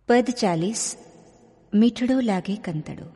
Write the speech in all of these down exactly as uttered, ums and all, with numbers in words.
પદ ચાલીસ. મીઠડો લાગે કંતડો.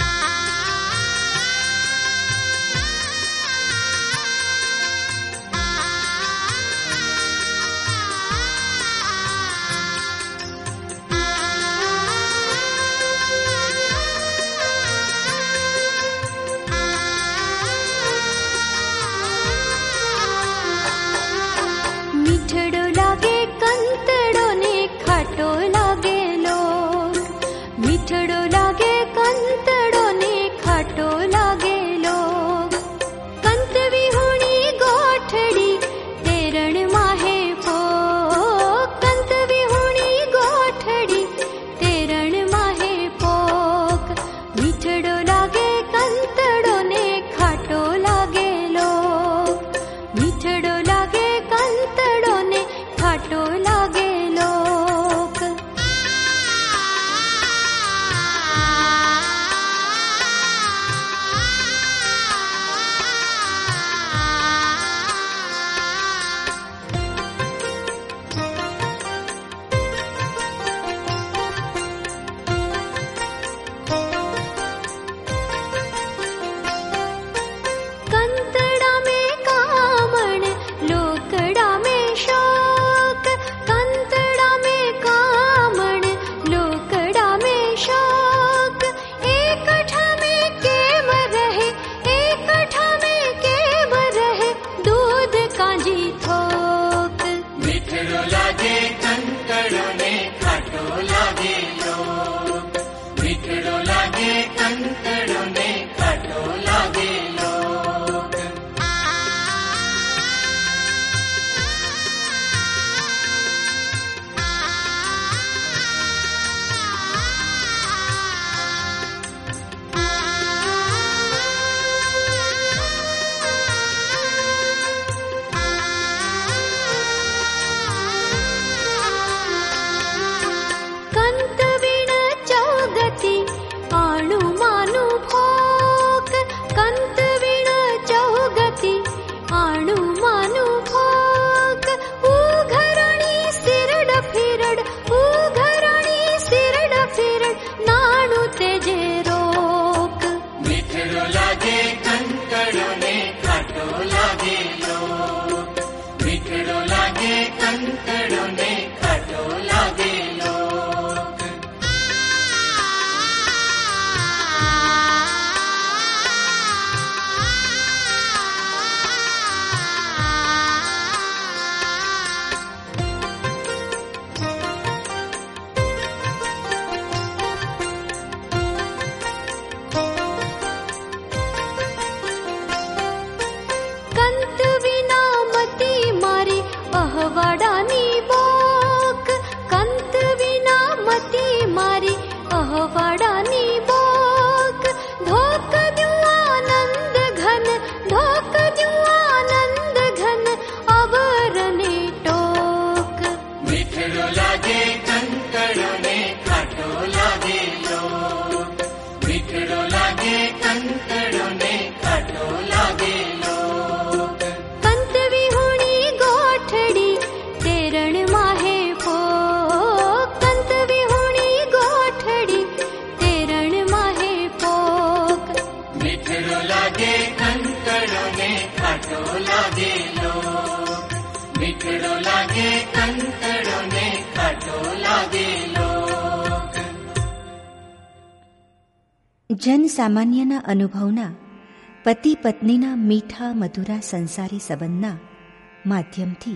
જન સામાન્યના અનુભવના પતિ પત્નીના મીઠા મધુરા સંસારી સંબંધના માધ્યમથી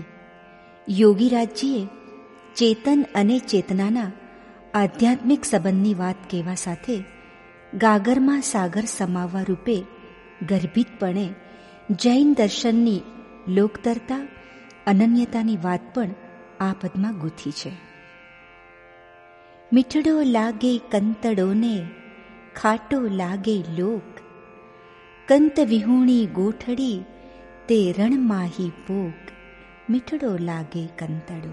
યોગીરાજજીએ ચેતન અને ચેતનાના આધ્યાત્મિક સંબંધની વાત કહેવા સાથે ગાગરમાં સાગર સમાવવા રૂપે ગર્ભિતપણે જૈન દર્શનની લોકતરતા અનન્યતાની વાત પણ આ પદમાં ગૂંથી છે. મીઠડો લાગે કંતડોને ખાટો લાગે લોક, કંત વિહૂણી ગોઠડી તે રણમાહી પોક, મીઠડો લાગે કંતડો.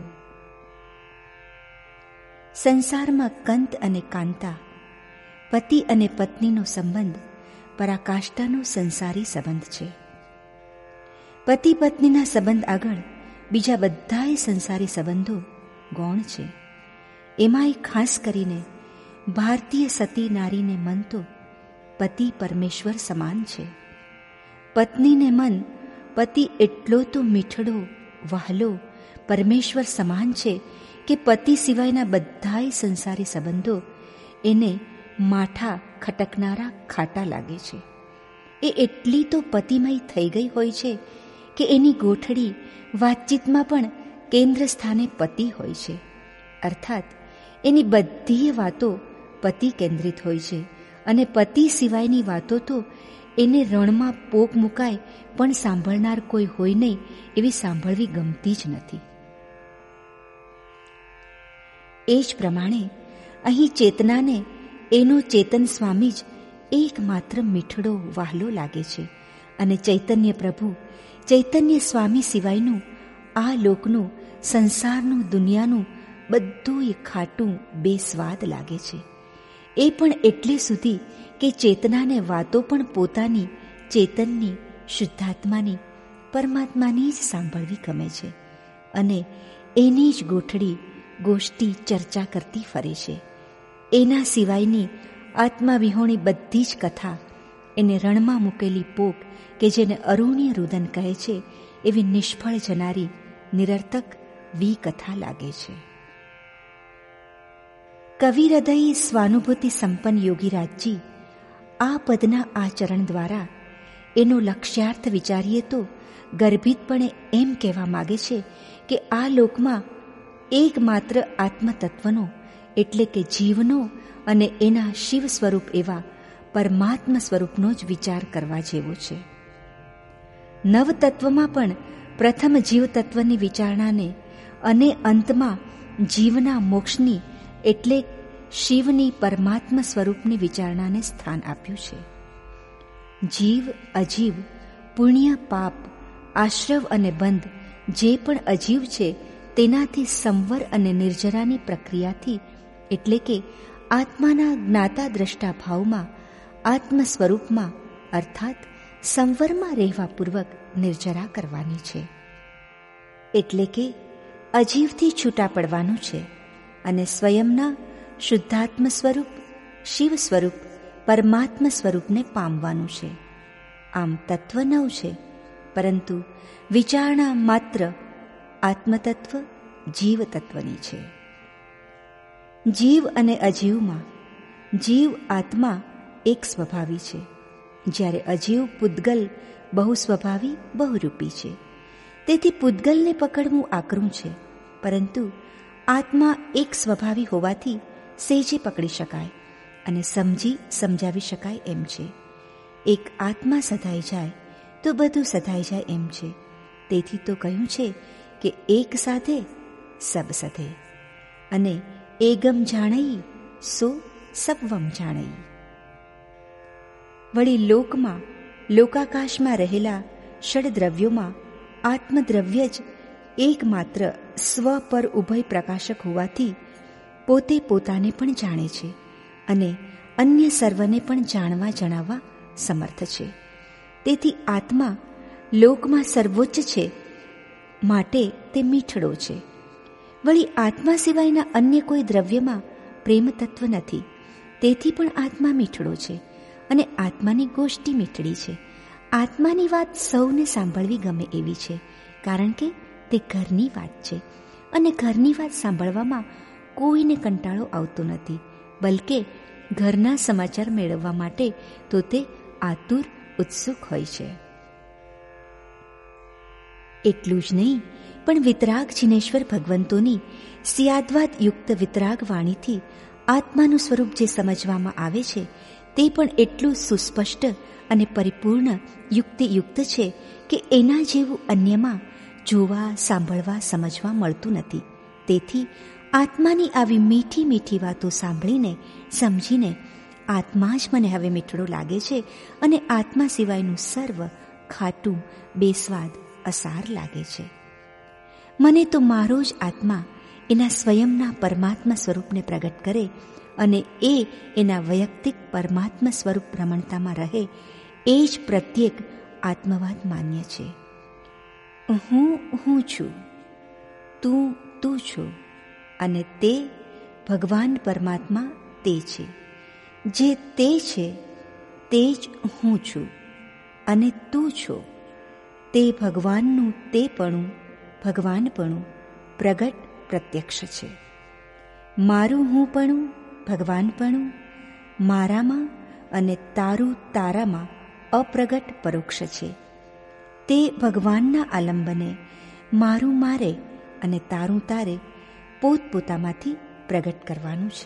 સંસારમાં કંત અને કાંતા, પતિ અને પત્નીનો સંબંધ પરાકાષ્ઠાનો સંસારી સંબંધ છે. પતિ પત્નીના સંબંધ આગળ બીજા બધાય સંસારી સંબંધો ગૌણ છે. એમાંય ખાસ કરીને ભારતીય સતી નારીને મન તો પતિ પરમેશ્વર સમાન છે. પત્નીને મન પતિ એટલો તો મીઠડો, વહાલો, પરમેશ્વર સમાન છે કે પતિ સિવાયના બધાય સંસારી સંબંધો એને માઠા ખટકનારા ખાટા લાગે છે. એ એટલી તો પતિમય થઈ ગઈ હોય છે કે એની ગોઠડી વાતચીતમાં પણ કેન્દ્ર સ્થાને પતિ હોય છે. અર્થાત એની બધી વાતો પતિ કેન્દ્રિત હોય છે અને પતિ સિવાયની વાતો તો એને રણમાં પોક મુકાય પણ સાંભળનાર કોઈ હોય નહીં એવી સાંભળવી ગમતી જ નથી. એ જ પ્રમાણે અહીં ચેતનાને એનો ચેતન સ્વામી જ એકમાત્ર મીઠડો, વહાલો લાગે છે અને ચૈતન્ય પ્રભુ, ચૈતન્ય સ્વામી સિવાયનું આ લોકનું, સંસારનું, દુનિયાનું બધું ખાટું, બેસ્વાદ લાગે છે. એ પણ એટલે સુધી કે ચેતનાને વાતો પણ પોતાની ચેતનની, શુદ્ધાત્માની, પરમાત્માની જ સાંભળવી ગમે છે અને એની જ ગોઠડી, ગોષ્ઠી, ચર્ચા કરતી ફરે છે. એના સિવાયની આત્માવિહોણી બધી જ કથા એને રણમાં મૂકેલી પોક કે જેને અરુણ્ય રુદન કહે છે એવી નિષ્ફળ જનારી નિરર્થક વી કથા લાગે છે. કવિ હૃદય સ્વાનુભૂતિ સંપન્ન યોગીરાજજી આ પદના આચરણ દ્વારા એનો લક્ષ્યાર્થ વિચારીએ તો ગર્ભિતપણે એમ કહેવા માગે છે કે આ લોકમાં એકમાત્ર આત્મતત્વનો એટલે કે જીવનો અને એના શિવ સ્વરૂપ એવા પરમાત્મ સ્વરૂપનો જ વિચાર કરવા જેવો છે. નવતત્વમાં પણ પ્રથમ જીવતત્વની વિચારણાને અને અંતમાં જીવના મોક્ષની એટલે શિવની પરમાત્મ સ્વરૂપની વિચારણાને સ્થાન આપ્યું છે. જીવ, અજીવ, પુણ્ય, પાપ, આશ્રવ અને બંધ જે પણ અજીવ છે તેનાથી સંવર અને નિર્જરાની પ્રક્રિયાથી એટલે કે આત્માના જ્ઞાતા દ્રષ્ટા ભાવમાં, આત્મ સ્વરૂપમાં અર્થાત સંવરમાં રહેવા પૂર્વક નિર્જરા કરવાની છે. એટલે કે અજીવથી છૂટા પડવાનું છે અને સ્વયંના શુદ્ધાત્મ સ્વરૂપ, શિવ સ્વરૂપ, પરમાત્મ સ્વરૂપને પામવાનું છે. આમ તત્વ નવ છે, પરંતુ વિચારણા માત્ર આત્મતત્વ, જીવ તત્વની છે. જીવ અને અજીવમાં જીવ આત્મા એક સ્વભાવી છે, જ્યારે અજીવ પૂતગલ બહુ સ્વભાવી, બહુરૂપી છે. તેથી પૂતગલને પકડવું આકરું છે, પરંતુ આત્મા એક સ્વભાવી હોવાથી સેજે પકડી શકાય અને સમજી સમજાવી શકાય એમ છે. એક આત્મા સધાઈ જાય તો બધું સધાઈ જાય એમ છે. તેથી તો કહ્યું છે કે એક સાધે સબ સધે અને એગમ જાણઈ સો સવમ જાણઈ. વળી લોકમાં, લોકાકાશમાં રહેલા ષડદ્રવ્યોમાં આત્મદ્રવ્ય જ એકમાત્ર સ્વ પર ઉભય પ્રકાશક હોવાથી પોતે પોતાને પણ જાણે છે અને અન્ય સર્વને પણ જાણવા જણાવવા સમર્થ છે. તેથી આત્મા લોકમાં સર્વોચ્ચ છે, માટે તે મીઠડો છે. વળી આત્મા સિવાયના અન્ય કોઈ દ્રવ્યમાં પ્રેમ તત્વ નથી, તેથી પણ આત્મા મીઠડો છે અને આત્માની ગોષ્ઠી મીઠડી છે. આત્માની વાત સૌને સાંભળવી ગમે એવી છે, કારણ કે તે ઘરની વાત છે અને ઘરની વાત સાંભળવામાં કોઈને કંટાળો આવતો નથી, બલકે ઘરના સમાચાર મેળવવા માટે તો તે આતુર, ઉત્સુક હોય છે. એટલું જ નહીં, પણ વિતરાગ જિનેશ્વર ભગવંતોની સિયાદ્વાદ યુક્ત વિતરાગ વાણીથી આત્માનું સ્વરૂપ જે સમજવામાં આવે છે તે પણ એટલું સુસ્પષ્ટ અને પરિપૂર્ણ યુક્તિયુક્ત છે કે એના જેવું અન્યમાં જોવા, સાંભળવા, સમજવા મળતું નથી. તેથી આત્માની આવી મીઠી મીઠી વાતો સાંભળીને, સમજીને આત્મા જ મને હવે મીઠડો લાગે છે અને આત્મા સિવાયનું સર્વ ખાટું, બેસ્વાદ, અસાર લાગે છે. મને તો મારો જ આત્મા એના સ્વયંના પરમાત્મા સ્વરૂપને પ્રગટ કરે અને એ એના વૈયક્તિક પરમાત્મા સ્વરૂપ ભ્રમણતામાં રહે એ જ પ્રત્યેક આત્મવાદ માન્ય છે. હું હું છું, તું તું છું અને તે ભગવાન પરમાત્મા તે છે. જે તે છે તે જ હું છું અને તું છો. તે ભગવાનનું તેપણું, ભગવાનપણું પ્રગટ પ્રત્યક્ષ છે. મારું હુંપણું, ભગવાનપણું મારામાં અને તારું તારામાં અપ્રગટ પરોક્ષ છે. તે ભગવાનના આલંબને મારું મારે અને તારું તારે પોતપોતામાંથી પ્રગટ કરવાનું છે.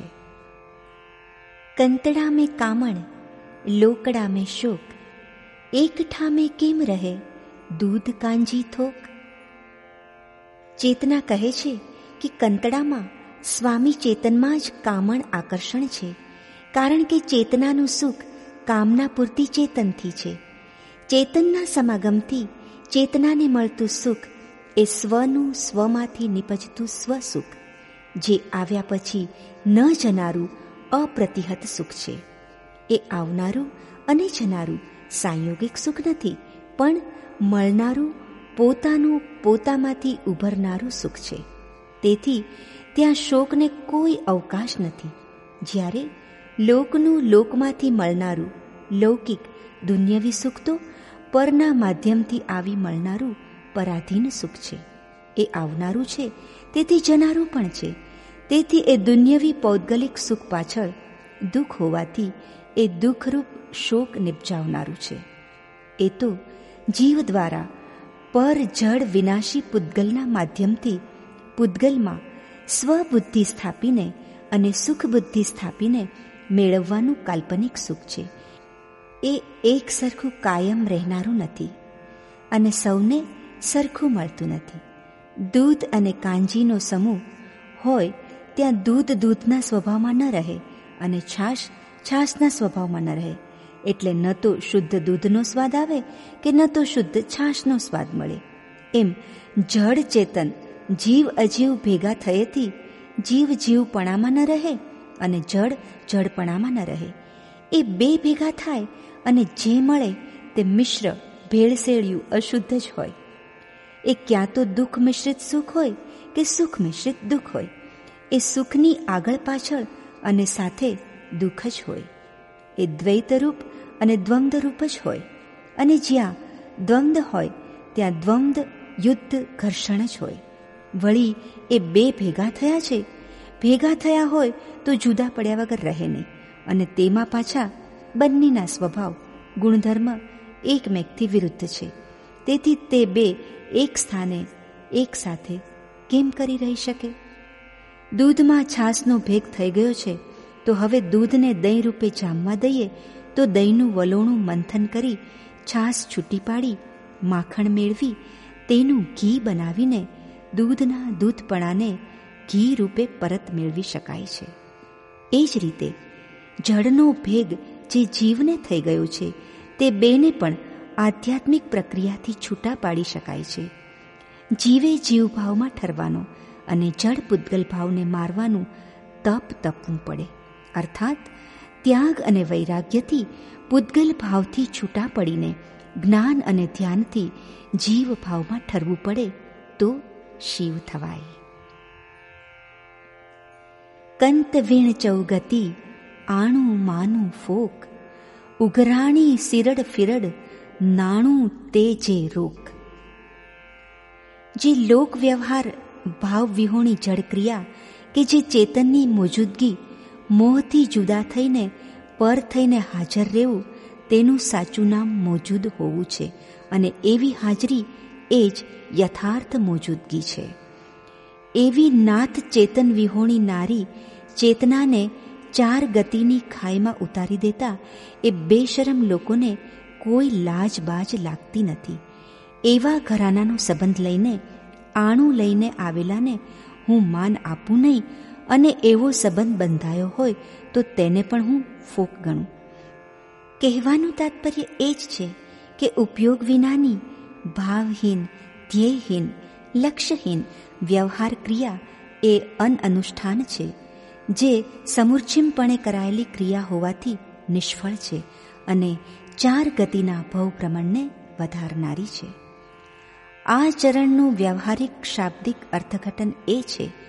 કંતડા મેં કામણ, લોકડા મેં શોક, એકઠા મેં કેમ રહે દૂધ કાંજી થોક. ચેતના કહે છે કે કંતડામાં સ્વામી ચેતનમાં જ કામણ આકર્ષણ છે, કારણ કે ચેતનાનું સુખ કામના પૂરતી ચેતનથી છે. ચેતનના સમાગમથી ચેતનાને મળતું સુખ એ સ્વનું સ્વમાંથી નિપજતું સ્વસુખ, જે આવ્યા પછી ન જનારું અપ્રતિહત સુખ છે. એ આવનારું અને જનારું સાંયોગિક સુખ નથી, પણ મળનારું પોતાનું પોતામાંથી ઉભરનારું સુખ છે. તેથી ત્યાં શોકને કોઈ અવકાશ નથી. જ્યારે લોકનું લોકમાંથી મળનારું લૌકિક દુન્યવી સુખ તો પરના માધ્યમથી આવી મળનારું પરાધીન સુખ છે. એ આવનારું છે, તેથી જનારું પણ છે. તેથી એ દુન્યવી પૌદ્ગલિક સુખ પાછળ દુઃખ હોવાથી એ દુઃખરૂપ શોક નિપજાવનારું છે. એ તો જીવ દ્વારા પર જડ વિનાશી પૂતગલના માધ્યમથી પૂતગલમાં સ્વબુદ્ધિ સ્થાપીને અને સુખ બુદ્ધિ સ્થાપીને મેળવવાનું કાલ્પનિક સુખ છે. એ એક સરખું કાયમ રહેનારું નથી અને સૌને સરખું મળતું નથી. દૂધ અને કાંજીનો સમૂહ હોય ત્યાં દૂધ દૂધના સ્વભાવમાં ન રહે અને છાશ છાશના સ્વભાવમાં ન રહે. એટલે ન તો શુદ્ધ દૂધનો સ્વાદ આવે કે ન તો શુદ્ધ છાશનો સ્વાદ મળે. એમ જડ ચેતન જીવ અજીવ ભેગા થયેથી જીવ જીવપણામાં ન રહે અને જડ જડપણામાં ન રહે. એ બે ભેગા થાય અને જે મળે તે મિશ્ર ભેળસેળિયું અશુદ્ધ જ હોય. એ ક્યાં તો દુઃખ મિશ્રિત સુખ હોય કે સુખ મિશ્રિત દુઃખ હોય. એ સુખની આગળ પાછળ અને સાથે દુઃખ જ હોય. એ દ્વૈતરૂપ અને દ્વંદ્વરૂપ જ હોય. અને જ્યાં દ્વંદ્વ હોય ત્યાં દ્વંદ્વ યુદ્ધ ઘર્ષણ જ હોય. વળી એ બે ભેગા થયા છે. ભેગા થયા હોય તો જુદા પડ્યા વગર રહે નહીં, અને તેમાં પાછા બંનેના સ્વભાવ ગુણધર્મ એકમેકથી વિરુદ્ધ છે. તેથી તે બે એક સ્થાને એક સાથે કેમ કરી રહી શકે? દૂધમાં છાશનો ભેગ થઈ ગયો છે, તો હવે દૂધને દહીં રૂપે જામવા દઈએ તો દહીંનું વલોણું મંથન કરી છાશ છૂટી પાડી માખણ મેળવી તેનું ઘી બનાવીને દૂધના દૂધપણાને ઘી રૂપે પરત મેળવી શકાય છે. એ જ રીતે જળનો ભેગ જે જીવને થઈ ગયો છે તે બેને પણ આધ્યાત્મિક પ્રક્રિયાથી છૂટા પાડી શકાય છે. જીવે જીવભાવમાં ઠરવાનો અને જળ પૂતગલ ભાવને મારવાનું તપ તપવું પડે. અર્થાત ત્યાગ અને વૈરાગ્યથી પૂતગલ ભાવથી છૂટા પડીને જ્ઞાન અને ધ્યાનથી જીવ ભાવમાં ઠરવું પડે તો શિવ થવાય. કંત વીણ ચૌગતી આણું માનું ફોક, ઉઘરાણી સિરડ ફિરડ નાણું તે જે રોક. જે લોક વ્યવહાર ભાવ વિહોણી જડક્રિયા કે જે ચેતનની મોજૂદગી મોહથી જુદા થઈને પર થઈને હાજર રહેવું, તેનું સાચું નામ મોજૂદ હોવું છે. અને એવી હાજરી એ જ યથાર્થ મોજૂદગી છે. એવી નાથ ચેતન વિહોણી નારી ચેતનાને ચાર ગતિની ખાઈમાં ઉતારી દેતા એ બેશરમ લોકોને કોઈ લાજબાજ લાગતી નથી. એવા ઘરાનાનો સંબંધ લઈને આણું લઈને આવેલાને હું માન આપું નહીં, અને એવો સંબંધ બંધાયો હોય તો તેને પણ હું ફોક ગણું. કહેવાનું તાત્પર્ય એ જ છે કે ઉપયોગ વિનાની ભાવહીન ધ્યેયહીન લક્ષ્યહીન વ્યવહાર ક્રિયા એ અનઅનુષ્ઠાન છે, જે સમૂર્છિમપણે કરાયેલી ક્રિયા હોવાથી નિષ્ફળ છે અને ચાર ગતિના ભવભ્રમણને વધારનારી છે. આ ચરણનું વ્યવહારિક શાબ્દિક અર્થઘટન એ છે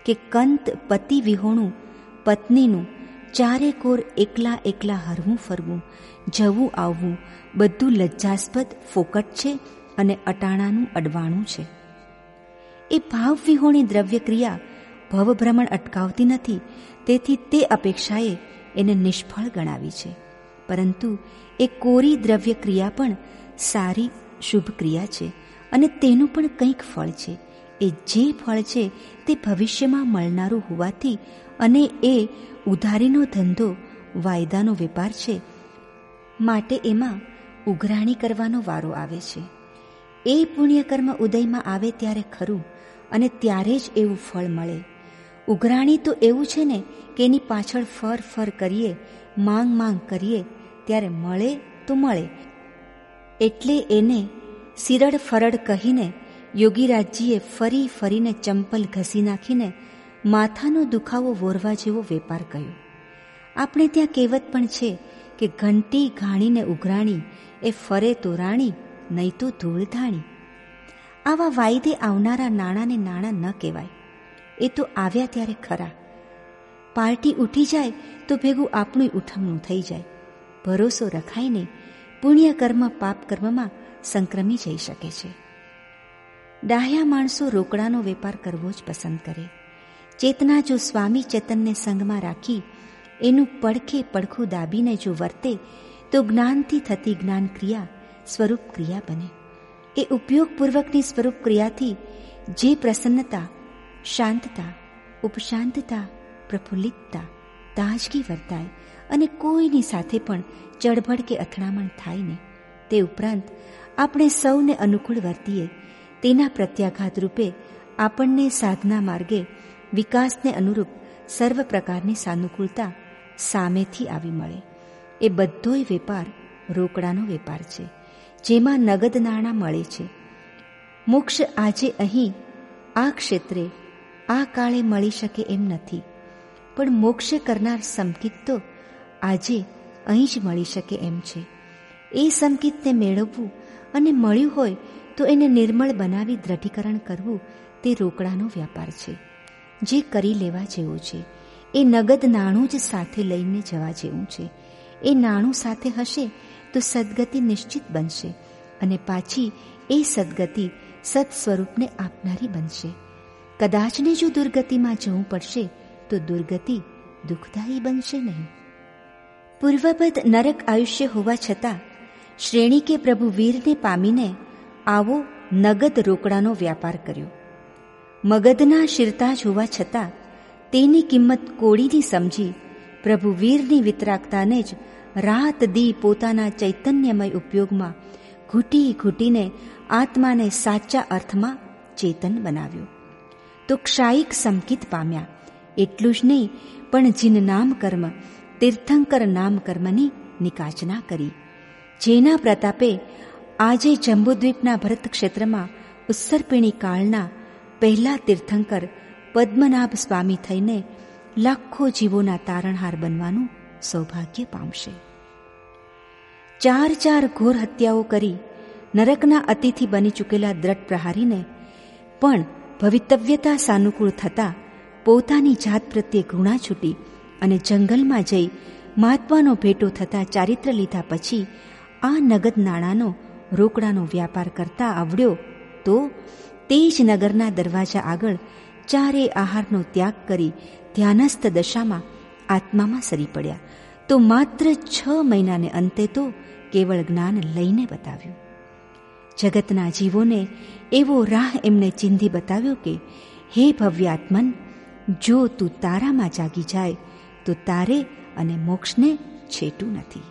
કે કંત પતિ વિહોણું પત્નીનું ચારે કોર એકલા એકલા હરવું ફરવું, જવું આવવું બધું લજ્જાસ્પદ ફોકટ છે અને અટાણાનું અડવાણું છે. એ ભાવ વિહોણી દ્રવ્ય ક્રિયા ભવભ્રમણ અટકાવતી નથી, તેથી તે અપેક્ષાએ એને નિષ્ફળ ગણાવી છે. પરંતુ એ કોરી દ્રવ્ય ક્રિયા પણ સારી શુભ ક્રિયા છે અને તેનું પણ કંઈક ફળ છે. એ જે ફળ છે તે ભવિષ્યમાં મળનારું હોવાથી અને એ ઉધારીનો ધંધો વાયદાનો વેપાર છે, માટે એમાં ઉઘરાણી કરવાનો વારો આવે છે. એ પુણ્યકર્મ ઉદયમાં આવે ત્યારે ખરું અને ત્યારે જ એવું ફળ મળે. ઉઘરાણી તો એવું છે ને કે એની પાછળ ફર ફર કરીએ, માંગ માંગ કરીએ ત્યારે મળે તો મળે. એટલે એને સિરડ ફરડ કહીને યોગીરાજજીએ ફરી ફરીને ચંપલ ઘસી નાખીને માથાનો દુખાવો વોરવા જેવો વેપાર કહ્યો. આપણે ત્યાં કહેવત પણ છે કે ઘંટી ઘાણીને ઉઘરાણી એ ફરે તો રાણી, નહીં તો ધૂળ ધાણી. આવા વાયદે આવનારા નાણાંને નાણાં ન કહેવાય. એ તો આવ્યા ત્યારે ખરા. પાર્ટી ઉઠી જાય તો ભેગું આપણું ઉઠમણું થઈ જાય. ભરોસો રખાય નહીં. પુણ્યકર્મ પાપકર્મમાં સંક્રમી જઈ શકે છે. ડાહ્યા માણસો રોકડાનો વેપાર કરવો જ પસંદ કરે. ચેતના જો સ્વામી ચેતનને સંગમાં રાખી એનું પડખે પડખું દાબીને જો વર્તે તો જ્ઞાનથી થતી જ્ઞાન ક્રિયા સ્વરૂપ ક્રિયા બને. એ ઉપયોગપૂર્વકની સ્વરૂપ ક્રિયાથી જે પ્રસન્નતા, શાંતતા, ઉપશાંતતા, પ્રફુલ્લિતતા, તાજગી વર્તાય અને કોઈની સાથે પણ ચળભળ કે અથડામણ થાય નહીં. તે ઉપરાંત આપણે સૌને અનુકૂળ વર્તીએ તેના પ્રત્યાઘાત રૂપે આપણને સાધના માર્ગે વિકાસને અનુરૂપ સર્વ પ્રકારની સાનુકૂળતા સામેથી આવી મળે. એ બધોય વેપાર રોકડાનો વેપાર છે, જેમાં નગદ નાણાં મળે છે. મોક્ષ આજે અહીં આ ક્ષેત્રે આ કાળે મળી શકે એમ નથી, પણ મોક્ષ કરનાર સંકિત તો આજે અહીં જ મળી શકે એમ છે. એ સંકિતને મેળવવું અને મળ્યું હોય તો એને નિર્મળ બનાવી દ્રઢીકરણ કરવું તે રોકડાનો વ્યાપાર છે, જે કરી લેવા જેવો છે. એ નગદ નાણું જ સાથે લઈને જવા જેવું છે. એ નાણું સાથે હશે તો સદગતિ નિશ્ચિત બનશે અને પાછી એ સદગતિ સત સ્વરૂપને આપનારી બનશે. કદાચને જો દુર્ગતિમાં જવું પડશે તો દુર્ગતિ દુઃખદાયી બનશે નહીં. પૂર્વબદ્ધ નરક આયુષ્ય હોવા છતાં શ્રેણીકે પ્રભુ વીરને પામીને આવો નગદ રોકડાનો વ્યાપાર કર્યો. મગધના શિરતાજ હોવા છતાં તેની કિંમત કોડીની સમજી પ્રભુ વીરની વિતરાગતાને જ રાત દી પોતાના ચૈતન્યમય ઉપયોગમાં ઘૂંટી ઘૂંટીને આત્માને સાચા અર્થમાં ચેતન બનાવ્યો. તો ક્ષાયિક સંકિત પામ્યા. એટલું જ નહીં, પણ જીન નામ કર્મ, તીર્થંકર નામ કર્મની નિકાચના કરી, જેના પ્રતાપે આજે જંબુદ્વીપના ભરત ક્ષેત્રમાં ઉત્સર્પિણી કાળના પહેલા તીર્થંકર પદ્મનાભ સ્વામી થઈને લાખો જીવોના તારણહાર બનવાનું સૌભાગ્ય પામશે. ચાર ચાર ઘોર હત્યાઓ કરી નરકના અતિથિ બની ચૂકેલા દ્રઢ પ્રહારીને પણ ભવિતવ્યતા સાનુકૂળ થતાં પોતાની જાત પ્રત્યે ઘૃણા છૂટી અને જંગલમાં જઈ મહાત્માનો ભેટો થતાં ચારિત્ર લીધા પછી આ નગદ નાણાંનો રોકડાનો વ્યાપાર કરતા આવડ્યો તો તે જ નગરના દરવાજા આગળ ચારે આહારનો ત્યાગ કરી ધ્યાનસ્થ દશામાં આત્મામાં સરી પડ્યા. તો માત્ર છ મહિનાને અંતે તો કેવળ જ્ઞાન લઈને બતાવ્યું. જગતના જીવોને એવો રાહ એમને ચિંધી બતાવ્યો કે હે ભવ્યાત્મન, જો તું તારામાં જાગી જાય તો તારે અને મોક્ષને છેટું નથી.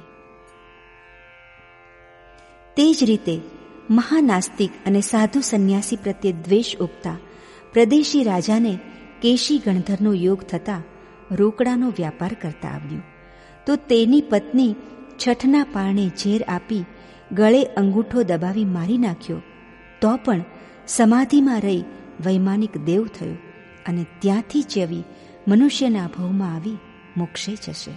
તે જ રીતે મહાનાસ્તિક અને સાધુ સંન્યાસી પ્રત્યે દ્વેષ ઉગતા પ્રદેશી રાજાને કેશી ગણધરનો યોગ થતાં રોકડાનો વ્યાપાર કરતા આવ્યું. તો તેની પત્ની છઠના પારણે ઝેર આપી ગળે અંગૂઠો દબાવી મારી નાખ્યો, તો પણ સમાધિમાં રહી વૈમાનિક દેવ થયો અને ત્યાંથી ચેવી મનુષ્યના ભવમાં આવી મોક્ષે જશે.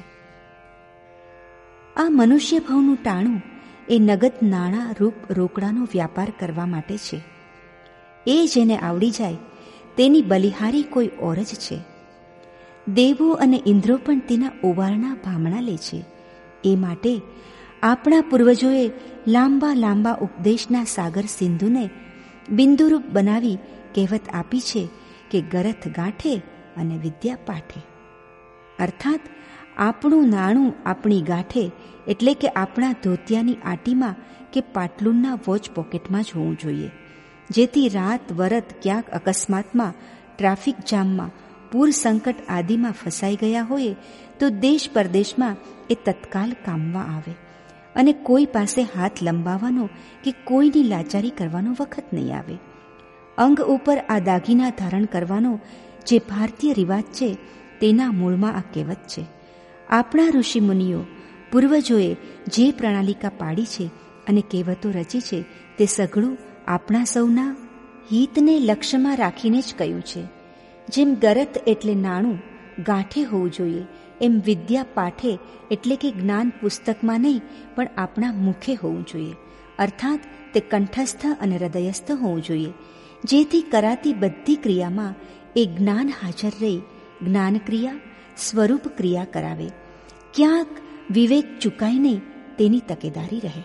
આ મનુષ્ય ભવનું ટાણું એ નગદ નાણાં રૂપ રોકડાનો વ્યાપાર કરવા માટે છે. એ જેને આવડી જાય તેની બલિહારી કોઈ ઓર જ છે. દેવો અને ઇન્દ્રો પણ તેના ઓવારણા ભામણા લે છે. એ માટે આપણા પૂર્વજોએ લાંબા લાંબા ઉપદેશના સાગર સિંધુને બિંદુરૂપ બનાવી કહેવત આપી છે કે ગરથ ગાંઠે અને વિદ્યા પાઠે. અર્થાત આપણું નાણું આપણી ગાંઠે એટલે કે આપણા ધોતિયાની આટીમાં કે પાટલુનના વોચ પોકેટમાં જ હોવું જોઈએ, જેથી રાત વરત ક્યાંક અકસ્માતમાં, ટ્રાફિક જામમાં, પૂર સંકટ આદિમાં ફસાઈ ગયા હોઈએ તો દેશ પરદેશમાં એ તત્કાલ કામમાં આવે અને કોઈ પાસે હાથ લંબાવવાનો કે કોઈની લાચારી કરવાનો વખત નહીં આવે. અંગ ઉપર આ દાગીના ધારણ કરવાનો જે ભારતીય રિવાજ છે તેના મૂળમાં આ કહેવત છે. આપણા ઋષિમુનિઓ પૂર્વજોએ જે પ્રણાલિકા પાડી છે અને કહેવતો રચી છે તે સઘળું આપણા સૌના હિતને લક્ષ્યમાં રાખીને જ કહ્યું છે. જેમ ગરત એટલે નાણું ગાંઠે હોવું જોઈએ, એમ વિદ્યા પાઠે એટલે કે જ્ઞાન પુસ્તકમાં નહીં પણ આપણા મુખે હોવું જોઈએ. અર્થાત તે કંઠસ્થ અને હૃદયસ્થ હોવું જોઈએ, જેથી કરાતી બધી ક્રિયામાં એ જ્ઞાન હાજર રહી જ્ઞાન ક્રિયા સ્વરૂપ ક્રિયા કરાવે. ક્યાંક વિવેક ચૂકાય નહીં તેની તકેદારી રહે.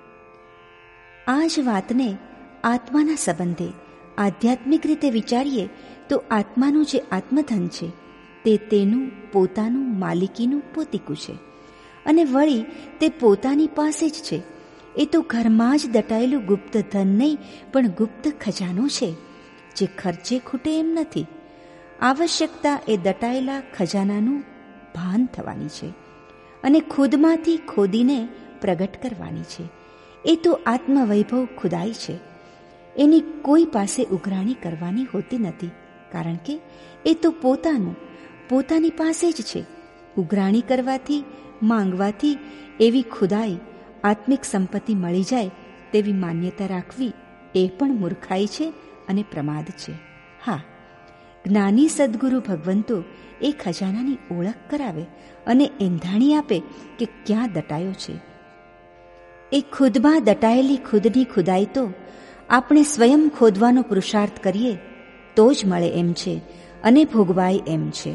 આ જ વાતને આત્માના સંબંધે આધ્યાત્મિક રીતે વિચારીએ તો આત્માનું જે આત્મધન છે તે તેનું પોતાનું માલિકીનું પોતીકું છે અને વળી તે પોતાની પાસે જ છે. એ તો ઘરમાં જ દટાયેલું ગુપ્ત ધન નહીં પણ ગુપ્ત ખજાનો છે, જે ખર્ચે ખૂટે એમ નથી. આવશ્યકતા એ દટાયેલા ખજાનાનું ભાન થવાની છે અને ખુદમાંથી ખોદીને પ્રગટ કરવાની છે. એ તો આત્મવૈભવ ખુદાઈ છે. એની કોઈ પાસે ઉઘરાણી કરવાની હોતી નથી, કારણ કે એ તો પોતાનું પોતાની પાસે જ છે. ઉઘરાણી કરવાથી, માંગવાથી એવી ખુદાઈ આત્મિક સંપત્તિ મળી જાય તેવી માન્યતા રાખવી એ પણ મૂર્ખાઈ છે અને પ્રમાદ છે. હા, જ્ઞાની સદ્ગુરુ ભગવંતો એ ખજાનાની ઓળખ કરાવે અને એંધાણી આપે કે ક્યાં દટાયો છે. એ ખુદમાં દટાયેલી ખુદની ખુદાઈ તો આપણે સ્વયં ખોદવાનો પુરુષાર્થ કરીએ તો જ મળે એમ છે અને ભોગવાય એમ છે.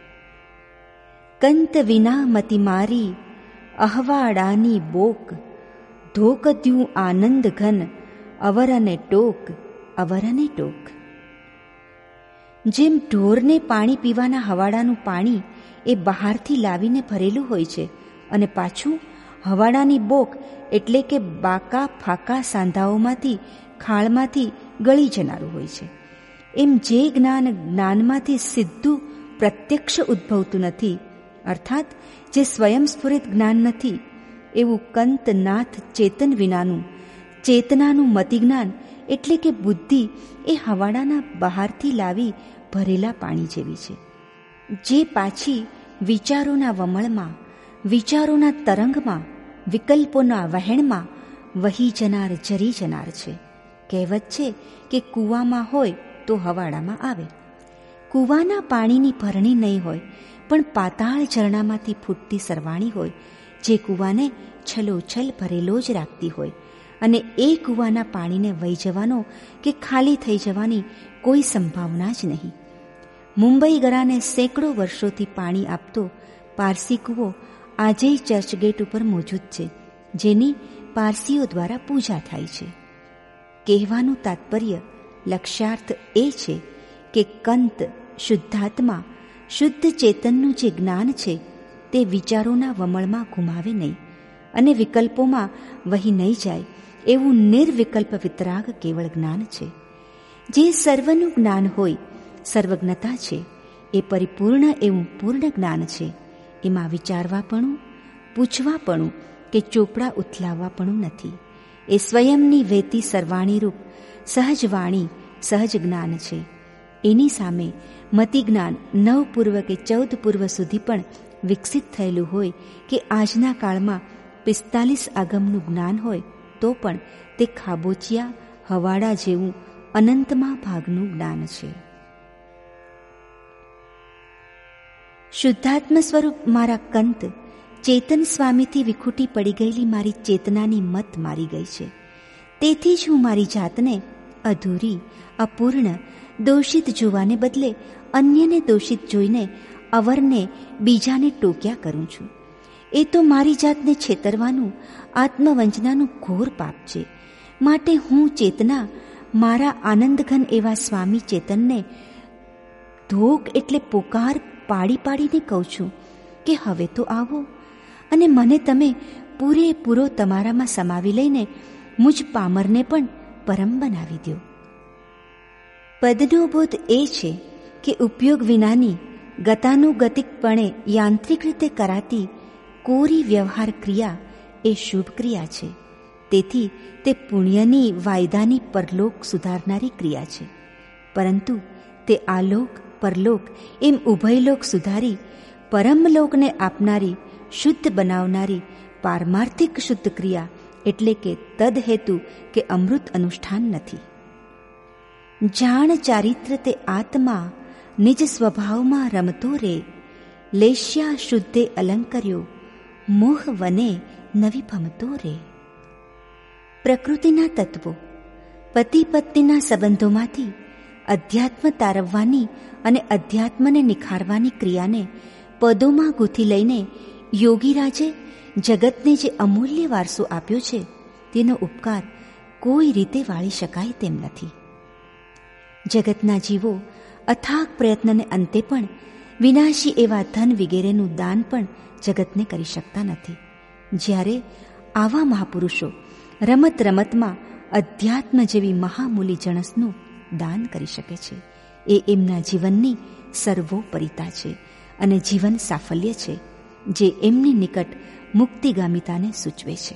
કંત વિના મતિ મારી અહવાડાની બોક, ધોકદ્યું આનંદ ઘન અવરને ટોક અવરને ટોક. જેમ ઢોરને પાણી પીવાના હવાડાનું પાણી એ બહારથી લાવીને ભરેલું હોય છે અને પાછું હવાડાની બોક એટલે કે બાકા ફાકા સાંધાઓમાંથી ખાળમાંથી ગળી જનારું હોય છે, એમ જે જ્ઞાન જ્ઞાનમાંથી સીધું પ્રત્યક્ષ ઉદ્ભવતું નથી, અર્થાત જે સ્વયંસ્ફુરિત જ્ઞાન નથી, એવું કંતનાથ ચેતન વિનાનું ચેતનાનું મતિજ્ઞાન એટલે કે બુદ્ધિ એ હવાડાના બહારથી લાવી ભરેલા પાણી જેવી છે, જે પાછી વિચારોના વમળમાં, વિચારોના તરંગમાં, વિકલ્પોના વહેણમાં વહી જનાર જરી જનાર છે. કહેવત છે કે કૂવામાં હોય તો હવાડામાં આવે. કૂવાના પાણીની ભરણી નહીં હોય પણ પાતાળ ઝરણામાંથી ફૂટતી સરવાણી હોય, જે કૂવાને છલોછલ ભરેલો જ રાખતી હોય અને એ કૂવાના પાણીને વહી જવાનો કે ખાલી થઈ જવાની કોઈ સંભાવના જ નહીં. મુંબઈ ગરાને સેંકડો વર્ષોથી પાણી આપતો પારસી કૂવો આજે ચર્ચગેટ ઉપર મોજૂદ છે, જેની પારસીઓ દ્વારા પૂજા થાય છે. કહેવાનું તાત્પર્ય, લક્ષ્યાર્થ એ છે કે કંત શુદ્ધાત્મા, શુદ્ધ ચેતનનું જે જ્ઞાન છે તે વિચારોના વમળમાં ગુમાવે નહીં અને વિકલ્પોમાં વહી નહીં જાય એવું નિર્વિકલ્પ વિતરાગ કેવળ જ્ઞાન છે. જે સર્વનું જ્ઞાન હોય, સર્વજ્ઞતા છે, એ પરિપૂર્ણ એવું પૂર્ણ જ્ઞાન છે. એમાં વિચારવાપણું, પૂછવાપણું કે ચોપડા ઉથલાવવાપણું નથી. એ સ્વયંની વેતી સર્વાણીરૂપ સહજ વાણી, સહજ જ્ઞાન છે. એની સામે મતિજ્ઞાન નવ પૂર્વ કે ચૌદ પૂર્વ સુધી પણ વિકસિત થયેલું હોય કે આજના કાળમાં પિસ્તાલીસ આગમનું જ્ઞાન હોય તો પણ તે ખાબોચિયા હવાડા જેવું અનંતમાં ભાગનું જ્ઞાન છે. શુદ્ધાત્મ સ્વરૂપ મારા કંત ચેતન સ્વામીથી વિખૂટી પડી ગયેલી મારી ચેતનાની મત મારી ગઈ છે. તેથી જ હું મારી જાતને અધૂરી, અપૂર્ણ, દોષિત જોવાને બદલે અન્યને દોષિત જોઈને અવરને બીજાને ટોક્યા કરું છું. એ તો મારી જાતને છેતરવાનું, આત્મવંચનાનું ઘોર પાપ છે. માટે હું ચેતના મારા આનંદઘન એવા સ્વામી ચેતનને ધોક એટલે પોકાર પાડી પાડીને કહું છું કે હવે તો આવો અને મને તમે પૂરેપૂરો તમારામાં સમાવી લઈને મુજ પામરને પણ પરમ બનાવી દો. પદનો બોધ એ છે કે ઉપયોગ વિનાની ગતાનુગતિકપણે યાંત્રિક રીતે કરાતી કોરી વ્યવહાર ક્રિયા એ શુભ ક્રિયા છે. તેથી તે પુણ્યની વાયદાની પરલોક સુધારનારી ક્રિયા છે. પરંતુ તે આલોક પરલોક એમ ઉભયલોક સુધારી પરમલોકને આપનારી, શુદ્ધ બનાવનારી પારમાર્થિક શુદ્ધ ક્રિયા એટલે કે તદહેતુ કે અમૃત અનુષ્ઠાન નથી. જાણ ચારિત્ર તે આત્મા નિજ સ્વભાવમાં રમતો રે, લેશ્યા શુદ્ધે અલંકર્યો મોહ વને નવી ભમતો રે. પ્રકૃતિના તત્વો પતિ પત્નીના સંબંધોમાંથી અધ્યાત્મ તારવવાની અને અધ્યાત્મને નિખારવાની ક્રિયાને પદોમાં ગૂંથી લઈને યોગીરાજે જગતને જે અમૂલ્ય વારસો આપ્યો છે તેનો ઉપકાર કોઈ રીતે વાળી શકાય તેમ નથી. જગતના જીવો અથાગ પ્રયત્નને અંતે પણ વિનાશી એવા ધન વગેરેનું દાન પણ જગતને કરી શકતા નથી. જ્યારે આવા મહાપુરુષો રમત રમતમાં અધ્યાત્મ જેવી મહામૂલી જણસનું દાન કરી શકે છે, એ એમના જીવનની સર્વોપરિતા છે અને જીવન સાફલ્ય છે, જે એમની નિકટ મુક્તિગામિતાને સૂચવે છે.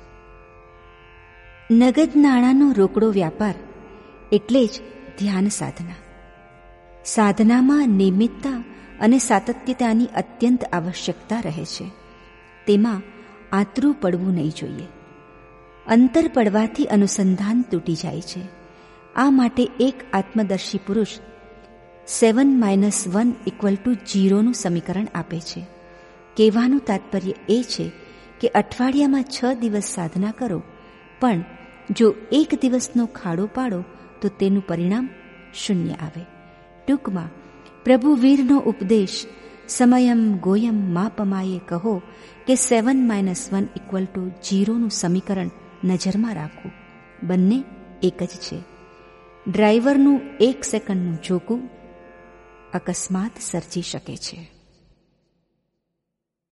નગદ નાણાંનો રોકડો વ્યાપાર એટલે જ ધ્યાન સાધના. સાધનામાં નિયમિતતા અને સાતત્યતાની અત્યંત આવશ્યકતા રહે છે. તેમાં આતરું પડવું નહીં જોઈએ. અંતર પડવાથી અનુસંધાન તૂટી જાય છે. આ માટે એક આત્મદર્શી પુરુષ seven minus one equal two ઝીરોનું સમીકરણ આપે છે. કહેવાનું તાત્પર્ય એ છે કે અઠવાડિયામાં છ દિવસ સાધના કરો, પણ જો એક દિવસનો ખાડો પાડો તો તેનું પરિણામ શૂન્ય આવે. ટૂંકમાં પ્રભુ વીરનો ઉપદેશ સમયમ ગોયમ માપમાયે કહો કે seven minus one equal two ઝીરોનું સમીકરણ નજરમાં રાખવું. બંને એક જ છે. ડ્રાઈવરનું એક સેકન્ડનું ઝોકું અકસ્માત સર્જી શકે છે.